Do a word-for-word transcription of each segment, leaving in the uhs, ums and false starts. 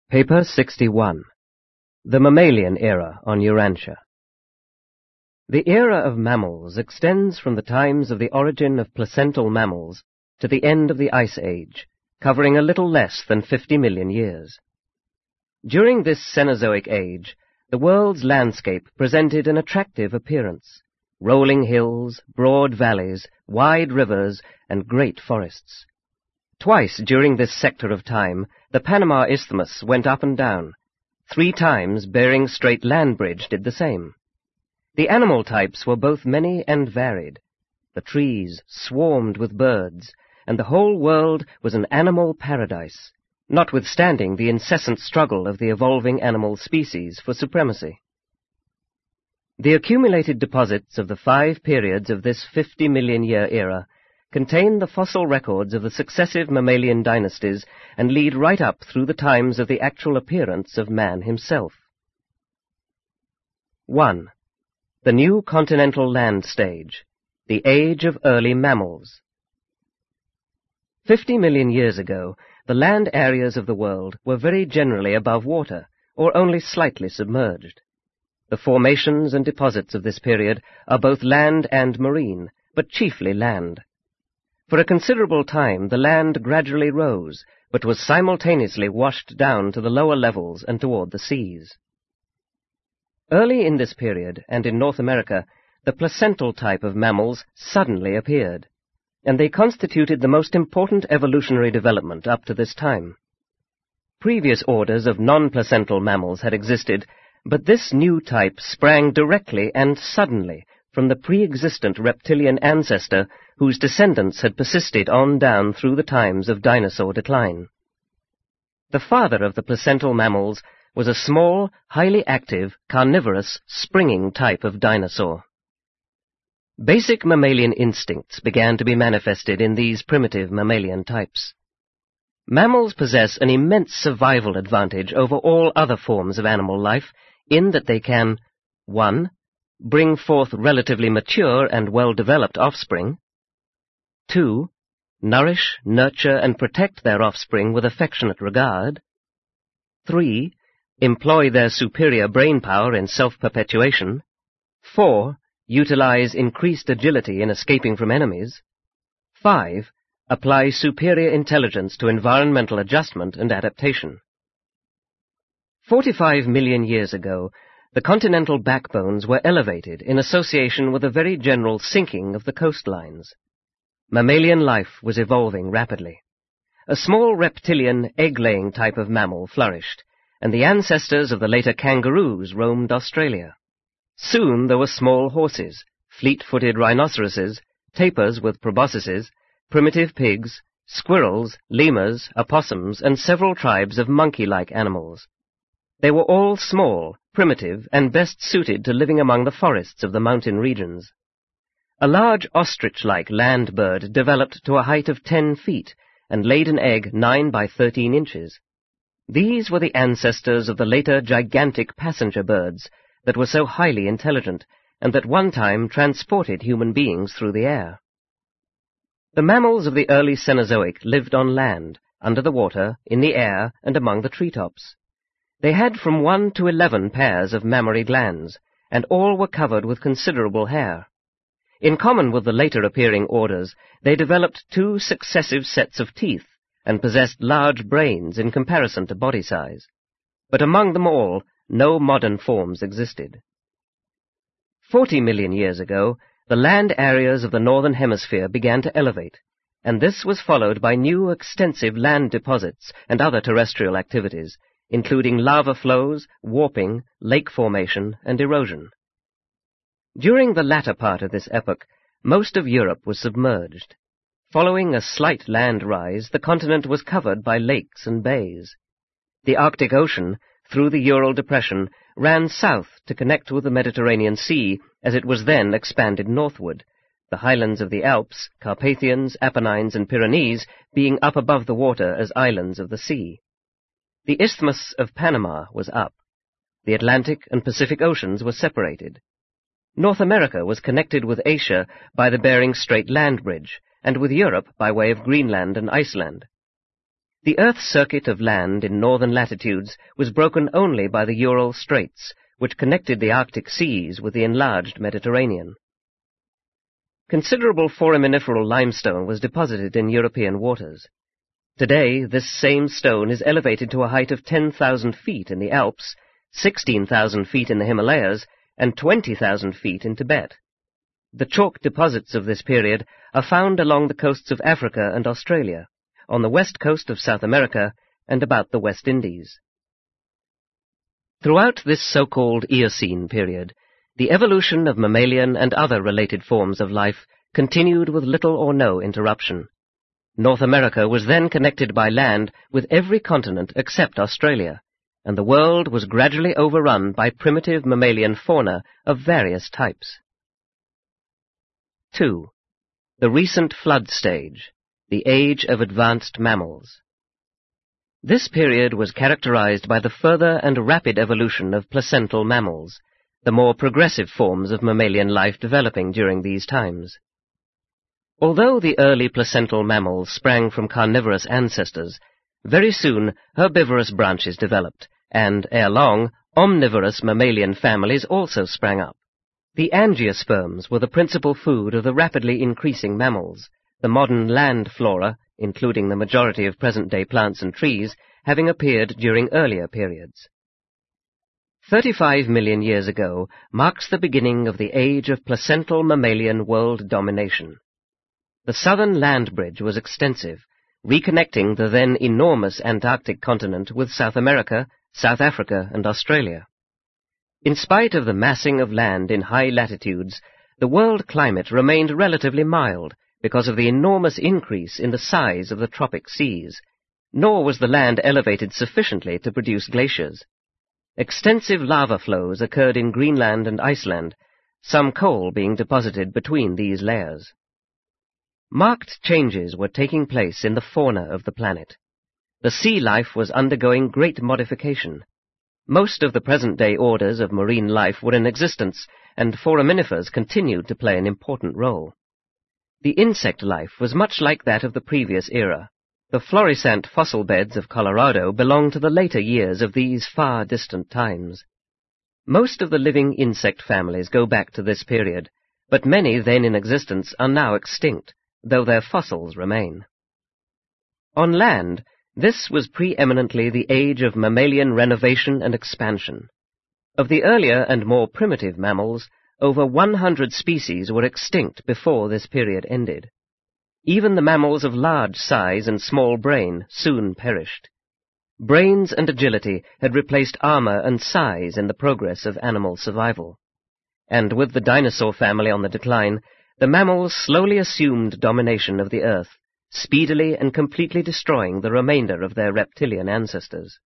Paper sixty-one. The Mammalian Era on Urantia. The era of mammals extends from the times of the origin of placental mammals to the end of the Ice Age, covering a little less than fifty million years. During this Cenozoic age, the world's landscape presented an attractive appearance: rolling hills, broad valleys, wide rivers, and great forests. Twice during this sector of time, the Panama Isthmus went up and down. Three times Bering Strait land bridge did the same. The animal types were both many and varied. The trees swarmed with birds, and the whole world was an animal paradise, notwithstanding the incessant struggle of the evolving animal species for supremacy. The accumulated deposits of the five periods of this fifty-million-year era contain the fossil records of the successive mammalian dynasties and lead right up through the times of the actual appearance of man himself. one. The New Continental Land Stage, the Age of Early Mammals. Fifty million years ago, the land areas of the world were very generally above water, or only slightly submerged. The formations and deposits of this period are both land and marine, but chiefly land. For a considerable time the land gradually rose, but was simultaneously washed down to the lower levels and toward the seas. Early in this period, and in North America, the placental type of mammals suddenly appeared, and they constituted the most important evolutionary development up to this time. Previous orders of non-placental mammals had existed, but this new type sprang directly and suddenly from the pre-existent reptilian ancestor whose descendants had persisted on down through the times of dinosaur decline. The father of the placental mammals was a small, highly active, carnivorous, springing type of dinosaur. Basic mammalian instincts began to be manifested in these primitive mammalian types. Mammals possess an immense survival advantage over all other forms of animal life in that they can, one. Bring forth relatively mature and well-developed offspring. two. Nourish, nurture, and protect their offspring with affectionate regard. three. Employ their superior brain power in self-perpetuation. four. Utilize increased agility in escaping from enemies. five. Apply superior intelligence to environmental adjustment and adaptation. Forty-five million years ago, the continental backbones were elevated in association with a very general sinking of the coastlines. Mammalian life was evolving rapidly. A small reptilian, egg-laying type of mammal flourished, and the ancestors of the later kangaroos roamed Australia. Soon there were small horses, fleet-footed rhinoceroses, tapirs with proboscises, primitive pigs, squirrels, lemurs, opossums, and several tribes of monkey-like animals. They were all small, primitive, and best suited to living among the forests of the mountain regions. A large ostrich-like land bird developed to a height of ten feet and laid an egg nine by thirteen inches. These were the ancestors of the later gigantic passenger birds that were so highly intelligent and that one time transported human beings through the air. The mammals of the early Cenozoic lived on land, under the water, in the air, and among the treetops. They had from one to eleven pairs of mammary glands, and all were covered with considerable hair. In common with the later appearing orders, they developed two successive sets of teeth, and possessed large brains in comparison to body size. But among them all, no modern forms existed. Forty million years ago, the land areas of the northern hemisphere began to elevate, and this was followed by new extensive land deposits and other terrestrial activities, including lava flows, warping, lake formation, and erosion. During the latter part of this epoch, most of Europe was submerged. Following a slight land rise, the continent was covered by lakes and bays. The Arctic Ocean, through the Ural Depression, ran south to connect with the Mediterranean Sea as it was then expanded northward, the highlands of the Alps, Carpathians, Apennines, and Pyrenees being up above the water as islands of the sea. The Isthmus of Panama was up. The Atlantic and Pacific Oceans were separated. North America was connected with Asia by the Bering Strait land bridge, and with Europe by way of Greenland and Iceland. The Earth's circuit of land in northern latitudes was broken only by the Ural Straits, which connected the Arctic seas with the enlarged Mediterranean. Considerable foraminiferal limestone was deposited in European waters. Today, this same stone is elevated to a height of ten thousand feet in the Alps, sixteen thousand feet in the Himalayas, and twenty thousand feet in Tibet. The chalk deposits of this period are found along the coasts of Africa and Australia, on the west coast of South America, and about the West Indies. Throughout this so-called Eocene period, the evolution of mammalian and other related forms of life continued with little or no interruption. North America was then connected by land with every continent except Australia, and the world was gradually overrun by primitive mammalian fauna of various types. two. The recent flood stage, the age of advanced mammals. This period was characterized by the further and rapid evolution of placental mammals, the more progressive forms of mammalian life developing during these times. Although the early placental mammals sprang from carnivorous ancestors, very soon herbivorous branches developed, and, ere long, omnivorous mammalian families also sprang up. The angiosperms were the principal food of the rapidly increasing mammals, the modern land flora, including the majority of present-day plants and trees, having appeared during earlier periods. Thirty-five million years ago marks the beginning of the age of placental mammalian world domination. The southern land bridge was extensive, reconnecting the then enormous Antarctic continent with South America, South Africa, and Australia. In spite of the massing of land in high latitudes, the world climate remained relatively mild because of the enormous increase in the size of the tropic seas, nor was the land elevated sufficiently to produce glaciers. Extensive lava flows occurred in Greenland and Iceland, some coal being deposited between these layers. Marked changes were taking place in the fauna of the planet. The sea life was undergoing great modification. Most of the present-day orders of marine life were in existence, and foraminifers continued to play an important role. The insect life was much like that of the previous era. The florissant fossil beds of Colorado belong to the later years of these far distant times. Most of the living insect families go back to this period, but many then in existence are now extinct, though their fossils remain. On land, this was preeminently the age of mammalian renovation and expansion. Of the earlier and more primitive mammals, over one hundred species were extinct before this period ended. Even the mammals of large size and small brain soon perished. Brains and agility had replaced armor and size in the progress of animal survival. And with the dinosaur family on the decline, the mammals slowly assumed domination of the earth, speedily and completely destroying the remainder of their reptilian ancestors.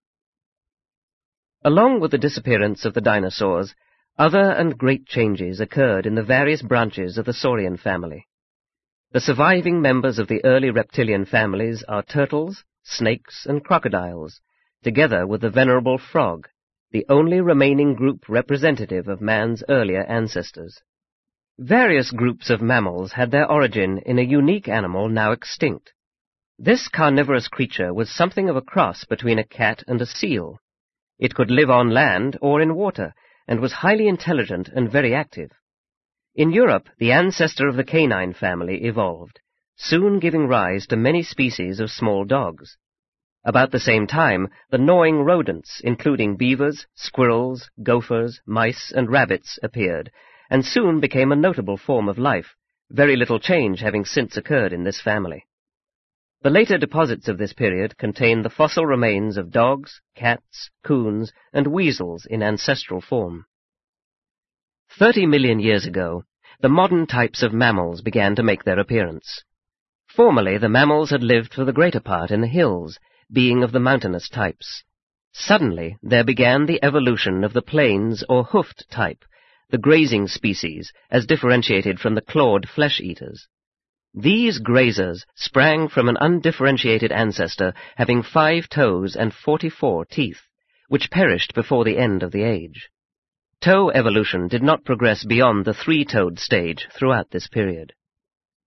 Along with the disappearance of the dinosaurs, other and great changes occurred in the various branches of the saurian family. The surviving members of the early reptilian families are turtles, snakes, and crocodiles, together with the venerable frog, the only remaining group representative of man's earlier ancestors. Various groups of mammals had their origin in a unique animal now extinct. This carnivorous creature was something of a cross between a cat and a seal. It could live on land or in water, and was highly intelligent and very active. In Europe, the ancestor of the canine family evolved, soon giving rise to many species of small dogs. About the same time, the gnawing rodents, including beavers, squirrels, gophers, mice, and rabbits, appeared, and soon became a notable form of life, very little change having since occurred in this family. The later deposits of this period contain the fossil remains of dogs, cats, coons, and weasels in ancestral form. Thirty million years ago, the modern types of mammals began to make their appearance. Formerly, the mammals had lived for the greater part in the hills, being of the mountainous types. Suddenly, there began the evolution of the plains or hoofed type, the grazing species, as differentiated from the clawed flesh-eaters. These grazers sprang from an undifferentiated ancestor having five toes and forty-four teeth, which perished before the end of the age. Toe evolution did not progress beyond the three-toed stage throughout this period.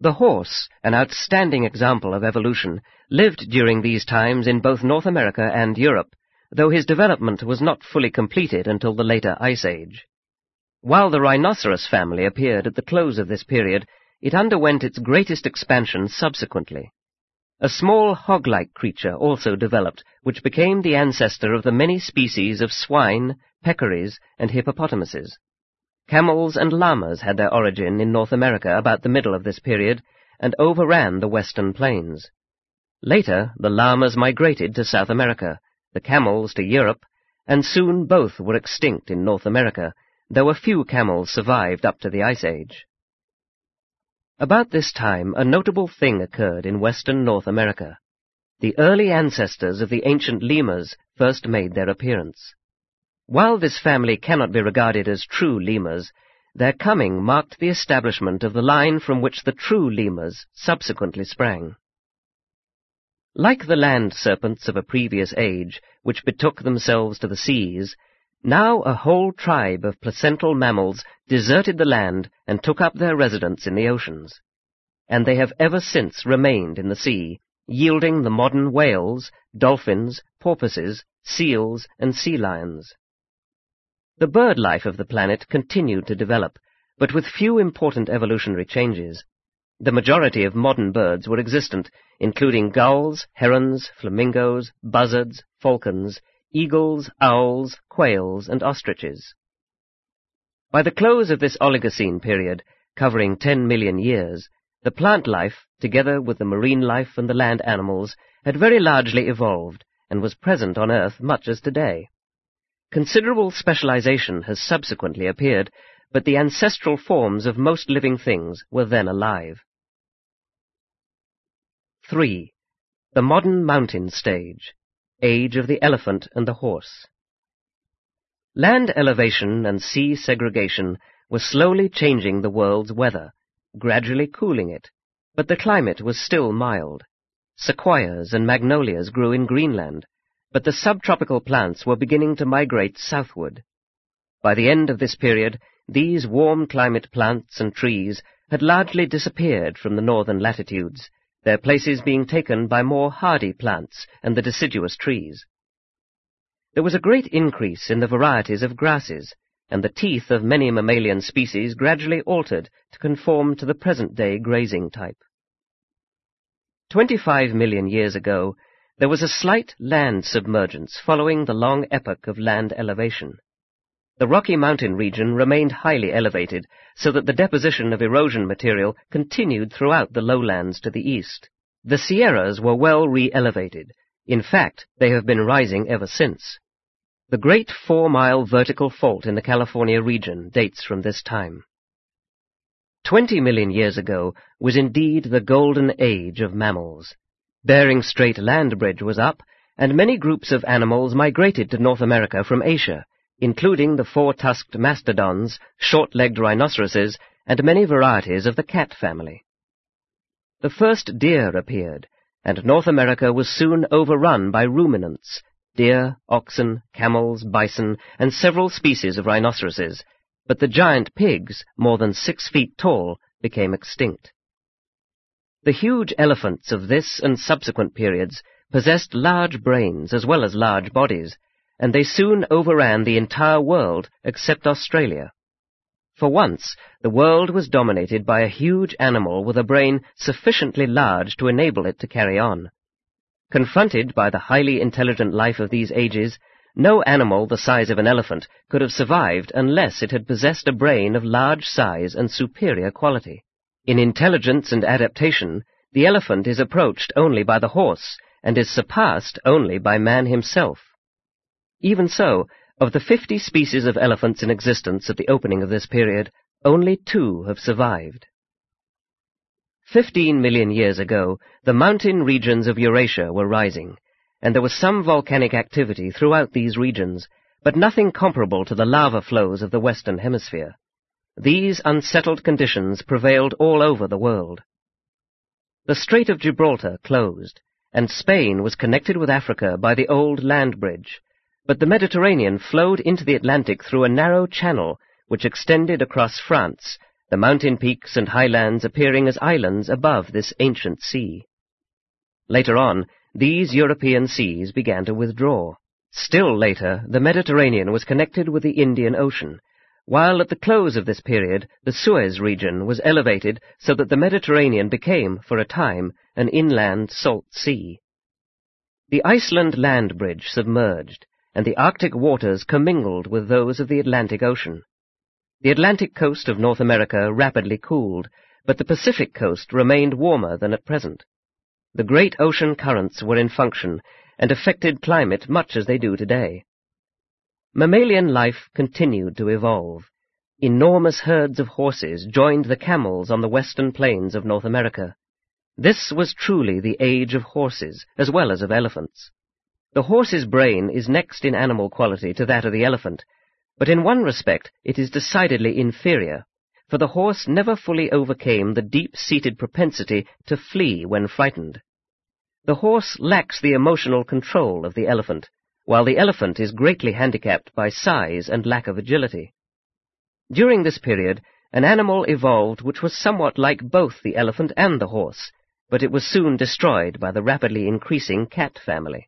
The horse, an outstanding example of evolution, lived during these times in both North America and Europe, though his development was not fully completed until the later Ice Age. While the rhinoceros family appeared at the close of this period, it underwent its greatest expansion subsequently. A small hog-like creature also developed, which became the ancestor of the many species of swine, peccaries, and hippopotamuses. Camels and llamas had their origin in North America about the middle of this period, and overran the western plains. Later, the llamas migrated to South America, the camels to Europe, and soon both were extinct in North America, though a few camels survived up to the Ice Age. About this time, a notable thing occurred in western North America. The early ancestors of the ancient lemurs first made their appearance. While this family cannot be regarded as true lemurs, their coming marked the establishment of the line from which the true lemurs subsequently sprang. Like the land serpents of a previous age, which betook themselves to the seas, now a whole tribe of placental mammals deserted the land and took up their residence in the oceans, and they have ever since remained in the sea, yielding the modern whales, dolphins, porpoises, seals, and sea lions. The bird life of the planet continued to develop, but with few important evolutionary changes. The majority of modern birds were existent, including gulls, herons, flamingos, buzzards, falcons, eagles, owls, quails, and ostriches. By the close of this Oligocene period, covering ten million years, the plant life, together with the marine life and the land animals, had very largely evolved, and was present on Earth much as today. Considerable specialization has subsequently appeared, but the ancestral forms of most living things were then alive. three. The modern mountain stage. Age of the elephant and the horse. Land elevation and sea segregation were slowly changing the world's weather, gradually cooling it, but the climate was still mild. Sequoias and magnolias grew in Greenland, but the subtropical plants were beginning to migrate southward. By the end of this period, these warm-climate plants and trees had largely disappeared from the northern latitudes, their places being taken by more hardy plants and the deciduous trees. There was a great increase in the varieties of grasses, and the teeth of many mammalian species gradually altered to conform to the present-day grazing type. Twenty-five million years ago, there was a slight land submergence following the long epoch of land elevation. The Rocky Mountain region remained highly elevated, so that the deposition of erosion material continued throughout the lowlands to the east. The Sierras were well re-elevated. In fact, they have been rising ever since. The great four-mile vertical fault in the California region dates from this time. Twenty million years ago was indeed the golden age of mammals. Bering Strait land bridge was up, and many groups of animals migrated to North America from Asia, including the four-tusked mastodons, short-legged rhinoceroses, and many varieties of the cat family. The first deer appeared, and North America was soon overrun by ruminants, deer, oxen, camels, bison, and several species of rhinoceroses, but the giant pigs, more than six feet tall, became extinct. The huge elephants of this and subsequent periods possessed large brains as well as large bodies, and they soon overran the entire world except Australia. For once, the world was dominated by a huge animal with a brain sufficiently large to enable it to carry on. Confronted by the highly intelligent life of these ages, no animal the size of an elephant could have survived unless it had possessed a brain of large size and superior quality. In intelligence and adaptation, the elephant is approached only by the horse, and is surpassed only by man himself. Even so, of the fifty species of elephants in existence at the opening of this period, only two have survived. Fifteen million years ago, the mountain regions of Eurasia were rising, and there was some volcanic activity throughout these regions, but nothing comparable to the lava flows of the Western Hemisphere. These unsettled conditions prevailed all over the world. The Strait of Gibraltar closed, and Spain was connected with Africa by the old land bridge, but the Mediterranean flowed into the Atlantic through a narrow channel which extended across France the mountain peaks and highlands appearing as islands above this ancient sea. Later on, these European seas began to withdraw. Still later, the Mediterranean was connected with the Indian Ocean, while at the close of this period the Suez region was elevated so that the Mediterranean became, for a time, an inland salt sea. The Iceland land bridge submerged, and the Arctic waters commingled with those of the Atlantic Ocean. The Atlantic coast of North America rapidly cooled, but the Pacific coast remained warmer than at present. The great ocean currents were in function and affected climate much as they do today. Mammalian life continued to evolve. Enormous herds of horses joined the camels on the western plains of North America. This was truly the age of horses, as well as of elephants. The horse's brain is next in animal quality to that of the elephant, but in one respect it is decidedly inferior, for the horse never fully overcame the deep-seated propensity to flee when frightened. The horse lacks the emotional control of the elephant, while the elephant is greatly handicapped by size and lack of agility. During this period, an animal evolved which was somewhat like both the elephant and the horse, but it was soon destroyed by the rapidly increasing cat family.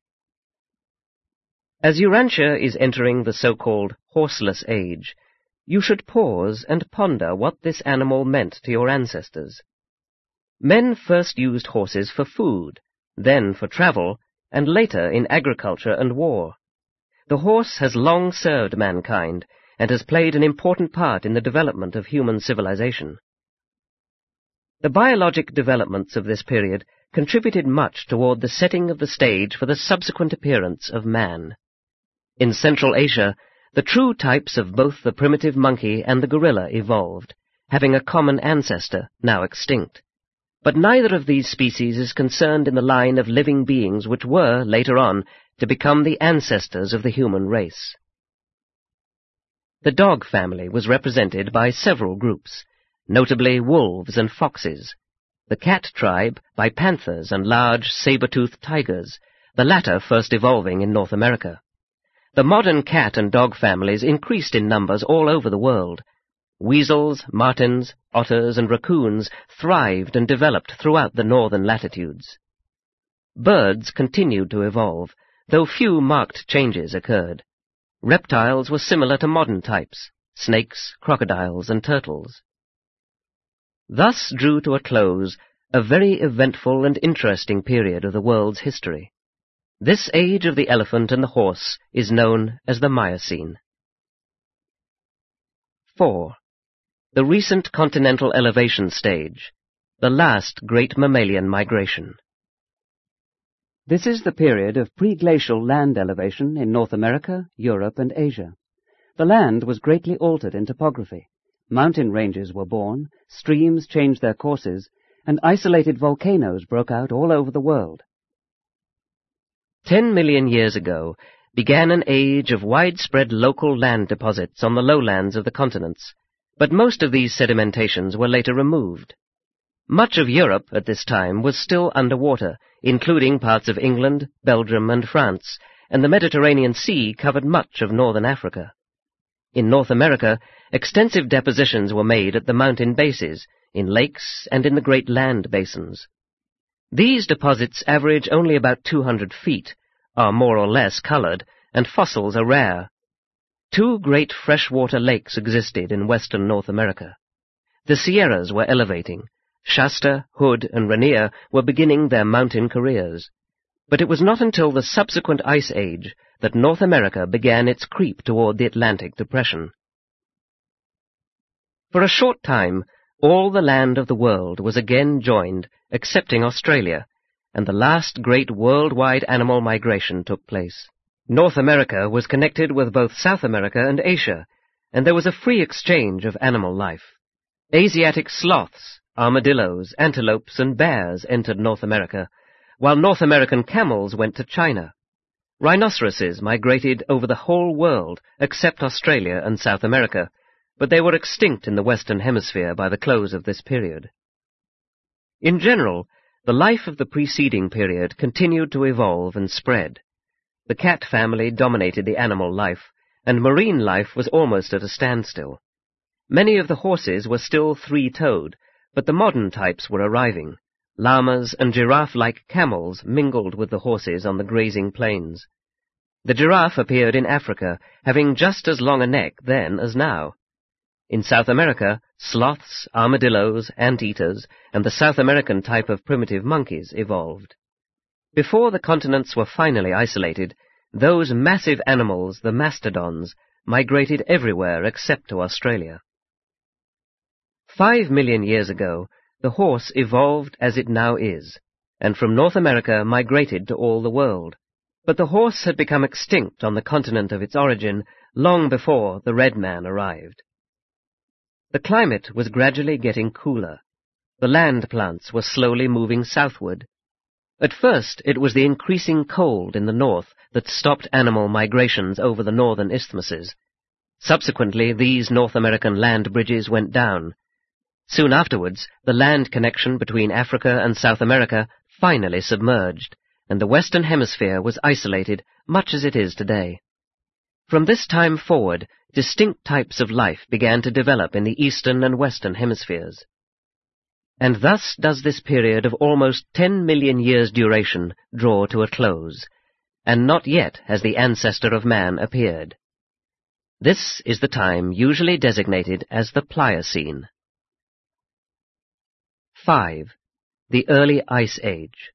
As Urantia is entering the so-called horseless age, you should pause and ponder what this animal meant to your ancestors. Men first used horses for food, then for travel, and later in agriculture and war. The horse has long served mankind, and has played an important part in the development of human civilization. The biologic developments of this period contributed much toward the setting of the stage for the subsequent appearance of man. In Central Asia, the true types of both the primitive monkey and the gorilla evolved, having a common ancestor, now extinct. But neither of these species is concerned in the line of living beings which were, later on, to become the ancestors of the human race. The dog family was represented by several groups, notably wolves and foxes, the cat tribe by panthers and large saber-toothed tigers, the latter first evolving in North America. The modern cat and dog families increased in numbers all over the world. Weasels, martens, otters, and raccoons thrived and developed throughout the northern latitudes. Birds continued to evolve, though few marked changes occurred. Reptiles were similar to modern types, snakes, crocodiles, and turtles. Thus drew to a close a very eventful and interesting period of the world's history. This age of the elephant and the horse is known as the Miocene. four. The recent continental elevation stage, the last great mammalian migration. This is the period of pre-glacial land elevation in North America, Europe, and Asia. The land was greatly altered in topography. Mountain ranges were born, streams changed their courses, and isolated volcanoes broke out all over the world. Ten million years ago began an age of widespread local land deposits on the lowlands of the continents, but most of these sedimentations were later removed. Much of Europe at this time was still underwater, including parts of England, Belgium, and France, and the Mediterranean Sea covered much of northern Africa. In North America, extensive depositions were made at the mountain bases, in lakes, and in the great land basins. These deposits average only about two hundred feet, are more or less colored, and fossils are rare. Two great freshwater lakes existed in western North America. The Sierras were elevating. Shasta, Hood, and Rainier were beginning their mountain careers. But it was not until the subsequent Ice Age that North America began its creep toward the Atlantic Depression. For a short time, all the land of the world was again joined, excepting Australia, and the last great worldwide animal migration took place. North America was connected with both South America and Asia, and there was a free exchange of animal life. Asiatic sloths, armadillos, antelopes, and bears entered North America, while North American camels went to China. Rhinoceroses migrated over the whole world, except Australia and South America, but they were extinct in the Western Hemisphere by the close of this period. In general, the life of the preceding period continued to evolve and spread. The cat family dominated the animal life, and marine life was almost at a standstill. Many of the horses were still three-toed, but the modern types were arriving. Llamas and giraffe-like camels mingled with the horses on the grazing plains. The giraffe appeared in Africa, having just as long a neck then as now. In South America, sloths, armadillos, anteaters, and the South American type of primitive monkeys evolved. Before the continents were finally isolated, those massive animals, the mastodons, migrated everywhere except to Australia. Five million years ago, the horse evolved as it now is, and from North America migrated to all the world. But the horse had become extinct on the continent of its origin long before the red man arrived. The climate was gradually getting cooler. The land plants were slowly moving southward. At first it was the increasing cold in the north that stopped animal migrations over the northern isthmuses. Subsequently, these North American land bridges went down. Soon afterwards, the land connection between Africa and South America finally submerged, and the Western Hemisphere was isolated much as it is today. From this time forward, distinct types of life began to develop in the Eastern and Western Hemispheres. And thus does this period of almost ten million years' duration draw to a close, and not yet has the ancestor of man appeared. This is the time usually designated as the Pliocene. five. The Early Ice Age.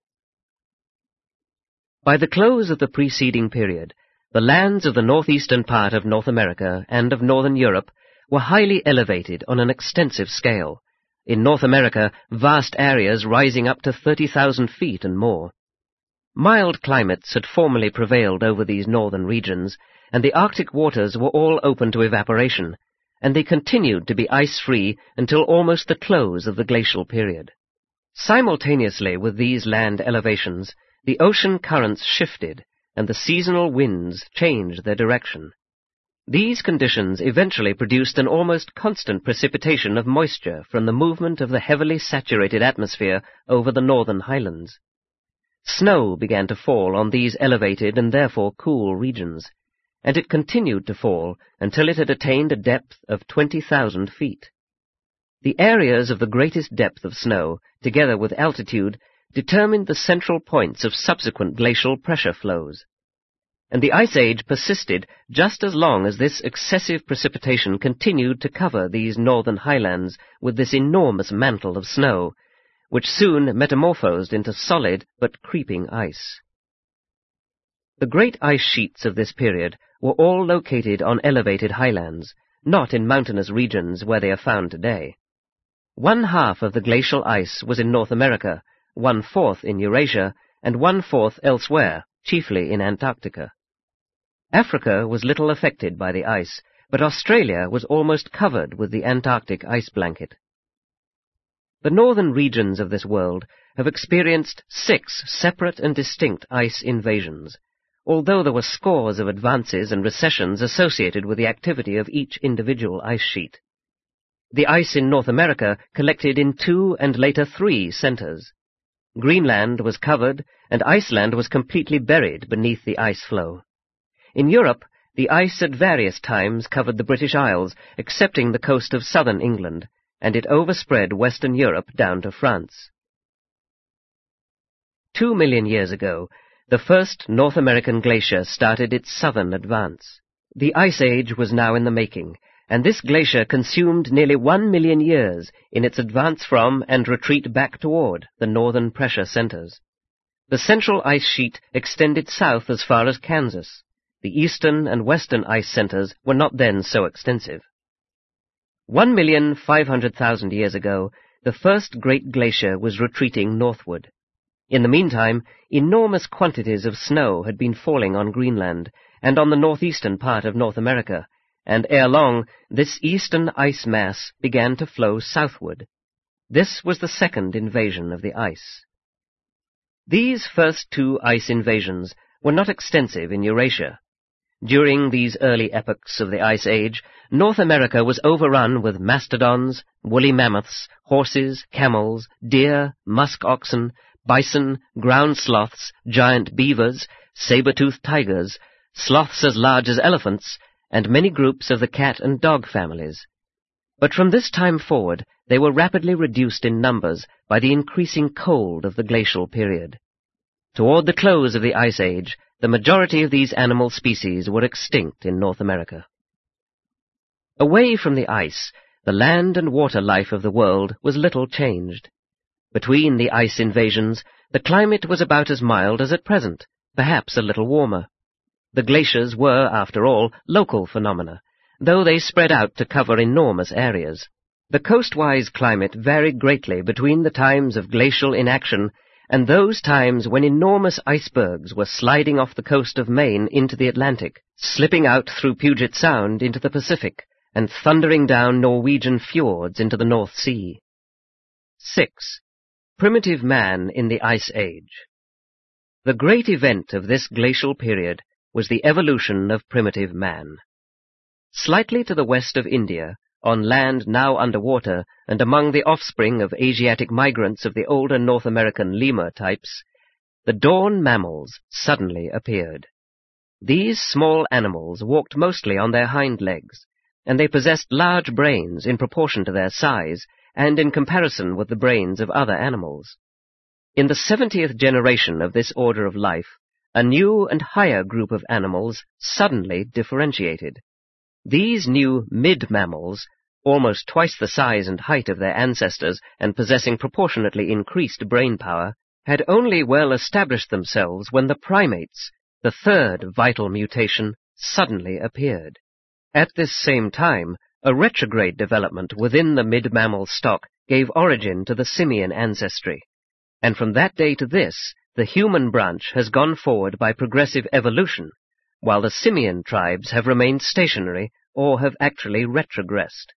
By the close of the preceding period, the lands of the northeastern part of North America and of northern Europe were highly elevated on an extensive scale. In North America, vast areas rising up to thirty thousand feet and more. Mild climates had formerly prevailed over these northern regions, and the Arctic waters were all open to evaporation, and they continued to be ice-free until almost the close of the glacial period. Simultaneously with these land elevations, the ocean currents shifted, and the seasonal winds changed their direction. These conditions eventually produced an almost constant precipitation of moisture from the movement of the heavily saturated atmosphere over the northern highlands. Snow began to fall on these elevated and therefore cool regions, and it continued to fall until it had attained a depth of twenty thousand feet. The areas of the greatest depth of snow, together with altitude, determined the central points of subsequent glacial pressure flows. And the Ice Age persisted just as long as this excessive precipitation continued to cover these northern highlands with this enormous mantle of snow, which soon metamorphosed into solid but creeping ice. The great ice sheets of this period were all located on elevated highlands, not in mountainous regions where they are found today. One half of the glacial ice was in North America, one-fourth in Eurasia, and one-fourth elsewhere, chiefly in Antarctica. Africa was little affected by the ice, but Australia was almost covered with the Antarctic ice blanket. The northern regions of this world have experienced six separate and distinct ice invasions, although there were scores of advances and recessions associated with the activity of each individual ice sheet. The ice in North America collected in two and later three centers. Greenland was covered, and Iceland was completely buried beneath the ice floe. In Europe, the ice at various times covered the British Isles, excepting the coast of southern England, and it overspread western Europe down to France. Two million years ago, the first North American glacier started its southern advance. The Ice Age was now in the making, and this glacier consumed nearly one million years in its advance from and retreat back toward the northern pressure centers. The central ice sheet extended south as far as Kansas. The eastern and western ice centers were not then so extensive. One million five hundred thousand years ago, the first great glacier was retreating northward. In the meantime, enormous quantities of snow had been falling on Greenland and on the northeastern part of North America, and ere long this eastern ice mass began to flow southward. This was the second invasion of the ice. These first two ice invasions were not extensive in Eurasia. During these early epochs of the Ice Age, North America was overrun with mastodons, woolly mammoths, horses, camels, deer, musk oxen, bison, ground sloths, giant beavers, saber-toothed tigers, sloths as large as elephants, and many groups of the cat and dog families. But from this time forward, they were rapidly reduced in numbers by the increasing cold of the glacial period. Toward the close of the Ice Age, the majority of these animal species were extinct in North America. Away from the ice, the land and water life of the world was little changed. Between the ice invasions, the climate was about as mild as at present, perhaps a little warmer. The glaciers were, after all, local phenomena, though they spread out to cover enormous areas. The coastwise climate varied greatly between the times of glacial inaction and those times when enormous icebergs were sliding off the coast of Maine into the Atlantic, slipping out through Puget Sound into the Pacific, and thundering down Norwegian fjords into the North Sea. Six. Primitive man in the Ice Age. The great event of this glacial period was the evolution of primitive man. Slightly to the west of India, on land now under water, and among the offspring of Asiatic migrants of the older North American lemur types, the dawn mammals suddenly appeared. These small animals walked mostly on their hind legs, and they possessed large brains in proportion to their size and in comparison with the brains of other animals. In the seventieth generation of this order of life, a new and higher group of animals suddenly differentiated. These new mid-mammals, almost twice the size and height of their ancestors and possessing proportionately increased brain power, had only well established themselves when the primates, the third vital mutation, suddenly appeared. At this same time, a retrograde development within the mid-mammal stock gave origin to the simian ancestry, and from that day to this, the human branch has gone forward by progressive evolution, while the simian tribes have remained stationary or have actually retrogressed.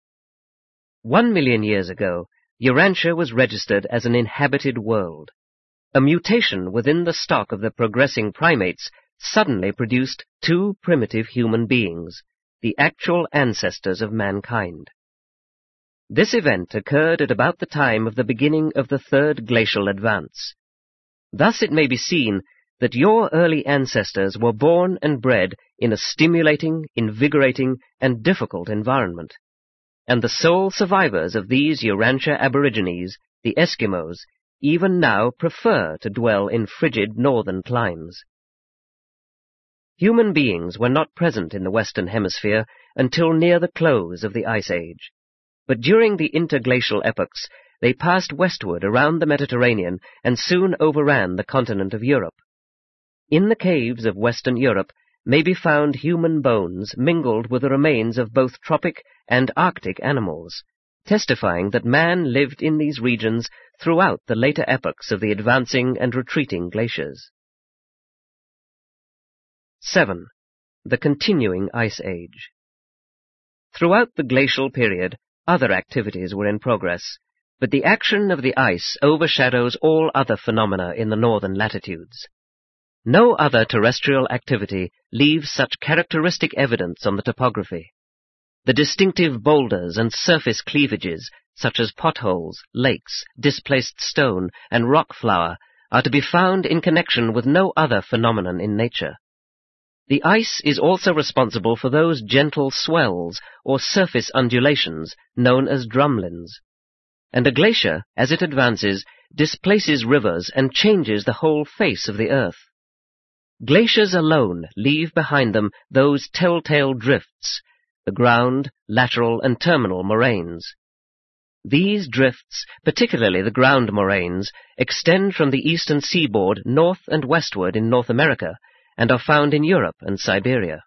One million years ago, Urantia was registered as an inhabited world. A mutation within the stock of the progressing primates suddenly produced two primitive human beings, the actual ancestors of mankind. This event occurred at about the time of the beginning of the third glacial advance. Thus it may be seen that your early ancestors were born and bred in a stimulating, invigorating, and difficult environment, and the sole survivors of these Urantia aborigines, the Eskimos, even now prefer to dwell in frigid northern climes. Human beings were not present in the Western Hemisphere until near the close of the Ice Age, but during the interglacial epochs they passed westward around the Mediterranean and soon overran the continent of Europe. In the caves of Western Europe may be found human bones mingled with the remains of both tropic and Arctic animals, testifying that man lived in these regions throughout the later epochs of the advancing and retreating glaciers. Seven. The continuing Ice Age. Throughout the glacial period, other activities were in progress, but the action of the ice overshadows all other phenomena in the northern latitudes. No other terrestrial activity leaves such characteristic evidence on the topography. The distinctive boulders and surface cleavages, such as potholes, lakes, displaced stone, and rock flour, are to be found in connection with no other phenomenon in nature. The ice is also responsible for those gentle swells or surface undulations known as drumlins, and a glacier, as it advances, displaces rivers and changes the whole face of the earth. Glaciers alone leave behind them those telltale drifts, the ground, lateral, and terminal moraines. These drifts, particularly the ground moraines, extend from the eastern seaboard north and westward in North America, and are found in Europe and Siberia.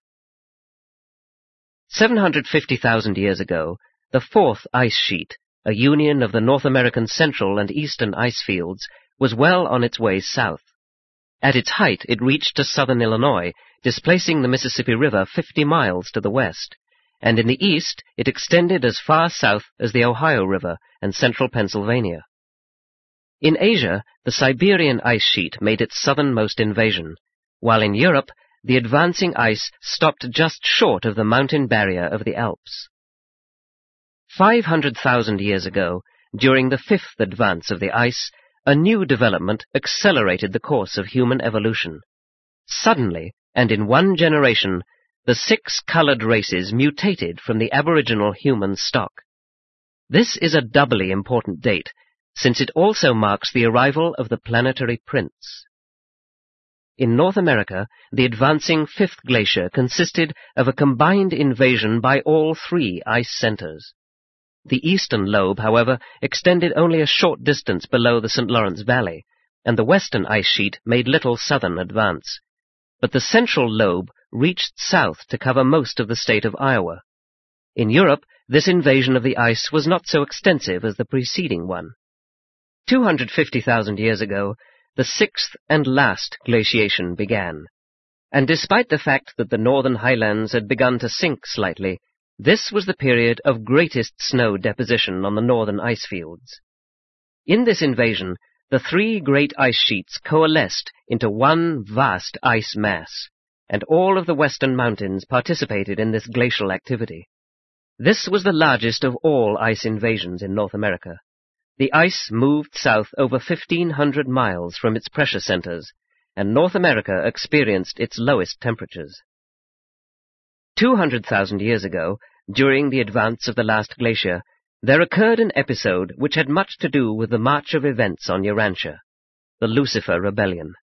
seven hundred fifty thousand years ago, the fourth ice sheet, a union of the North American central and eastern ice fields, was well on its way south. At its height it reached to southern Illinois, displacing the Mississippi River fifty miles to the west, and in the east it extended as far south as the Ohio River and central Pennsylvania. In Asia, the Siberian ice sheet made its southernmost invasion, while in Europe the advancing ice stopped just short of the mountain barrier of the Alps. Five hundred thousand years ago, during the fifth advance of the ice, a new development accelerated the course of human evolution. Suddenly, and in one generation, the six colored races mutated from the aboriginal human stock. This is a doubly important date, since it also marks the arrival of the planetary prince. In North America, the advancing fifth glacier consisted of a combined invasion by all three ice centers. The eastern lobe, however, extended only a short distance below the Saint Lawrence Valley, and the western ice sheet made little southern advance. But the central lobe reached south to cover most of the state of Iowa. In Europe, this invasion of the ice was not so extensive as the preceding one. two hundred fifty thousand years ago, the sixth and last glaciation began, and despite the fact that the northern highlands had begun to sink slightly, this was the period of greatest snow deposition on the northern ice fields. In this invasion, the three great ice sheets coalesced into one vast ice mass, and all of the western mountains participated in this glacial activity. This was the largest of all ice invasions in North America. The ice moved south over fifteen hundred miles from its pressure centers, and North America experienced its lowest temperatures. Two hundred thousand years ago, during the advance of the last glacier, there occurred an episode which had much to do with the march of events on Urantia, the Lucifer Rebellion.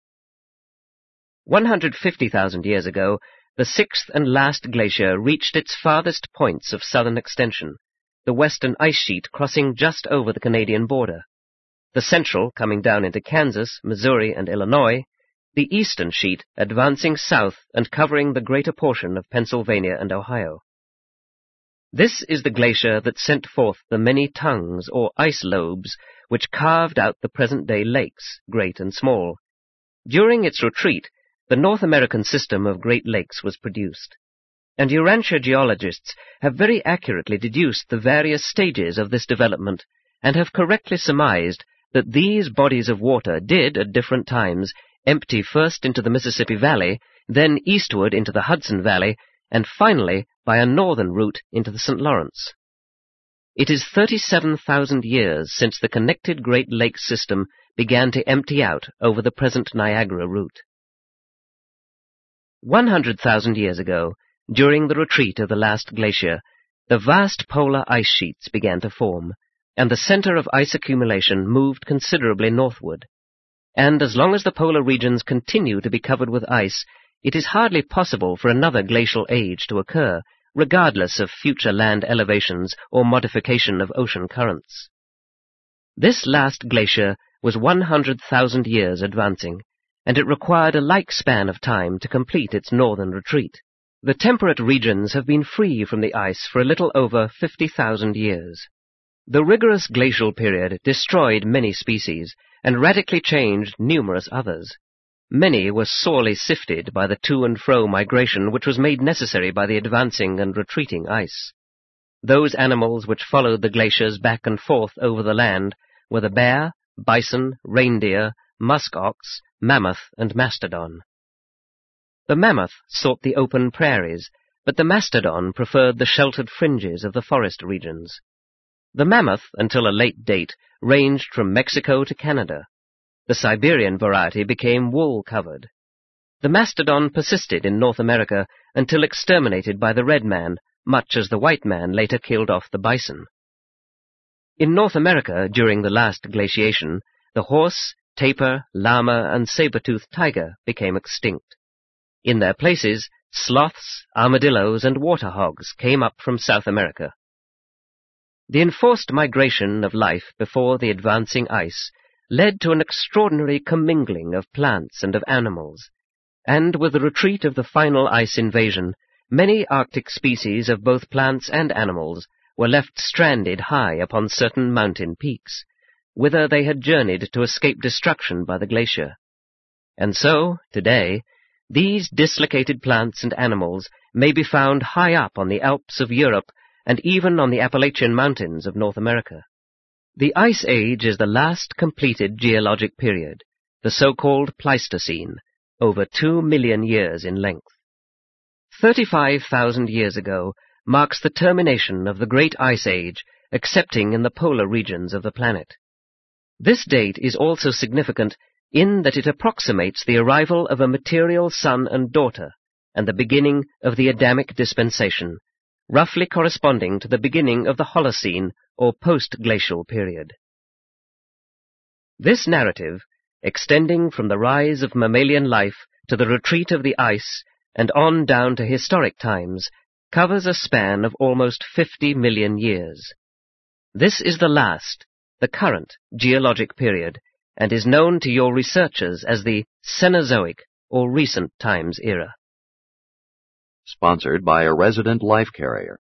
One hundred fifty thousand years ago, the sixth and last glacier reached its farthest points of southern extension, the western ice sheet crossing just over the Canadian border, the central coming down into Kansas, Missouri, and Illinois, the eastern sheet advancing south and covering the greater portion of Pennsylvania and Ohio. This is the glacier that sent forth the many tongues or ice lobes which carved out the present-day lakes, great and small. During its retreat, the North American system of Great Lakes was produced, and Urantia geologists have very accurately deduced the various stages of this development and have correctly surmised that these bodies of water did, at different times, empty first into the Mississippi Valley, then eastward into the Hudson Valley, and finally, by a northern route, into the Saint Lawrence. It is thirty-seven thousand years since the connected Great Lakes system began to empty out over the present Niagara route. One hundred thousand years ago, during the retreat of the last glacier, the vast polar ice sheets began to form, and the center of ice accumulation moved considerably northward. And as long as the polar regions continue to be covered with ice, it is hardly possible for another glacial age to occur, regardless of future land elevations or modification of ocean currents. This last glacier was one hundred thousand years advancing, and it required a like span of time to complete its northern retreat. The temperate regions have been free from the ice for a little over fifty thousand years. The rigorous glacial period destroyed many species and radically changed numerous others. Many were sorely sifted by the to and fro migration which was made necessary by the advancing and retreating ice. Those animals which followed the glaciers back and forth over the land were the bear, bison, reindeer, musk ox, mammoth, and mastodon. The mammoth sought the open prairies, but the mastodon preferred the sheltered fringes of the forest regions. The mammoth, until a late date, ranged from Mexico to Canada. The Siberian variety became wool-covered. The mastodon persisted in North America until exterminated by the red man, much as the white man later killed off the bison. In North America, during the last glaciation, the horse, tapir, llama, and saber-toothed tiger became extinct. In their places, sloths, armadillos, and water hogs came up from South America. The enforced migration of life before the advancing ice led to an extraordinary commingling of plants and of animals, and with the retreat of the final ice invasion, many Arctic species of both plants and animals were left stranded high upon certain mountain peaks, whither they had journeyed to escape destruction by the glacier. And so, today, these dislocated plants and animals may be found high up on the Alps of Europe and even on the Appalachian Mountains of North America. The Ice Age is the last completed geologic period, the so-called Pleistocene, over two million years in length. Thirty-five thousand years ago marks the termination of the Great Ice Age, excepting in the polar regions of the planet. This date is also significant in that it approximates the arrival of a material son and daughter and the beginning of the Adamic dispensation, roughly corresponding to the beginning of the Holocene or post-glacial period. This narrative, extending from the rise of mammalian life to the retreat of the ice and on down to historic times, covers a span of almost fifty million years. This is the last, the current, geologic period, and is known to your researchers as the Cenozoic or recent times era. Sponsored by a resident life carrier.